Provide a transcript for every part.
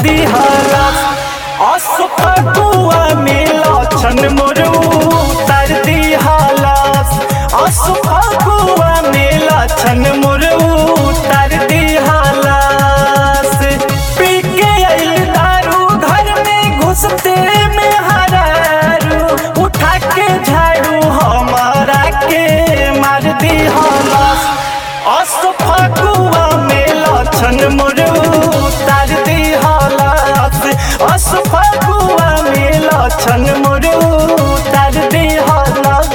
दिहलस असफगुआ में लक्षण मोर उतार दिहलस असफगुआ में लक्षण मोर उतार दिहलस पी के आइल दारू घर में घुसते में हरारू उठा के झाड़ू हमारा के मार दिहलस असफगुआ में लक्षण मोर उतार दिहलस असफगुआ में लक्षण मोर उतार दिहलस।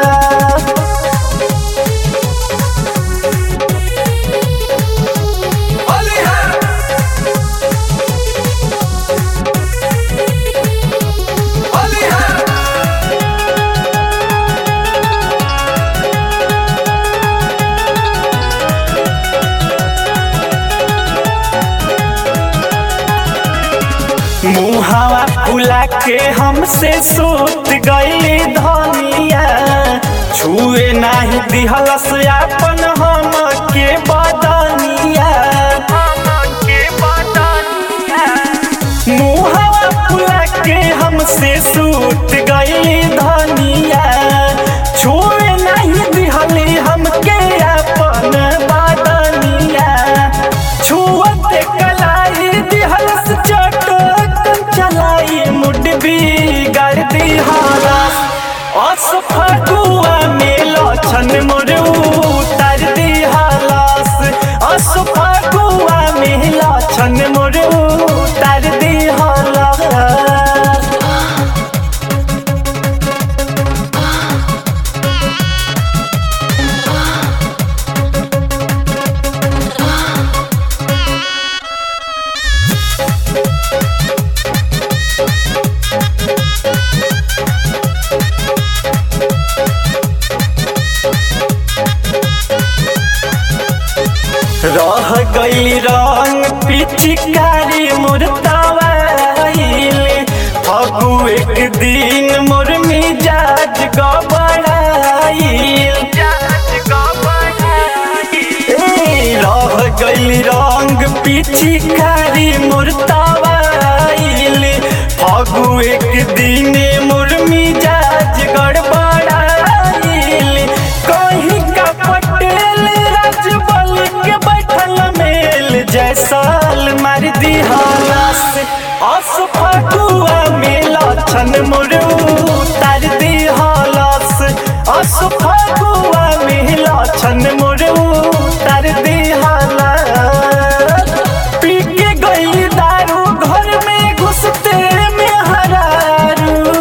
मुहावा फुला के हमसे सूत गई धनिया छुए नाही दिहलस अपन हम के बदनिया मुहावा फुला के हमसे सूत गई धनिया छुए नहीं दिहली हमके अपन बदनिया छुअते कलाई दिहलस चलाई मुड बिगाड़ दिहलस असफगुआ में लक्षण मोर उतार दिहलस असफगुआ में लक्षण मोर उतार दिहलस। रह गई रंग पिचकारी मोर तवाइल फगुए के दिन मोर मिजाज गबड़ाइल रह गई रंग पिचकारी मोर तवाइल फगुए के दिन मोर मिजाज गड़बड़ाइल कहीं का पटेल राजबल के बैठल मेल जैसल मार दिहलस असफगुआ में लक्षण मोर उतार दिहलस असफगुआ में लक्षण मोर उतार दिहलस पी के गई दारू घर में घुसते में हरारू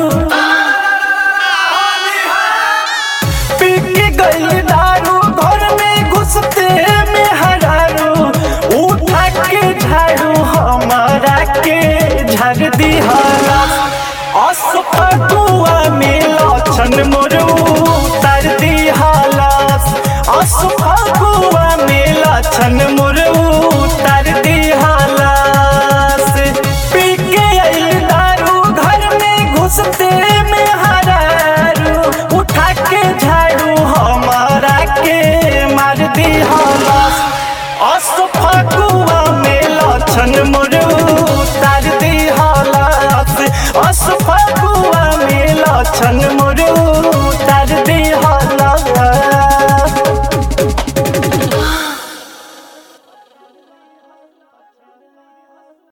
पी के गई दारू घर में घुसते में हरारू उठा के झाड़ू हमारा के झाड़ दिहलस असफगुआ में लक्षण मोर उतार दिहलस असफगुआ में लक्षण मोर उतार दिहलस पी के आइल दारू घर में घुसते में हरारू उठा के झाड़ू हमारा के मार दिहलस असफगुआ में लक्षण मोर उतार दिहलस।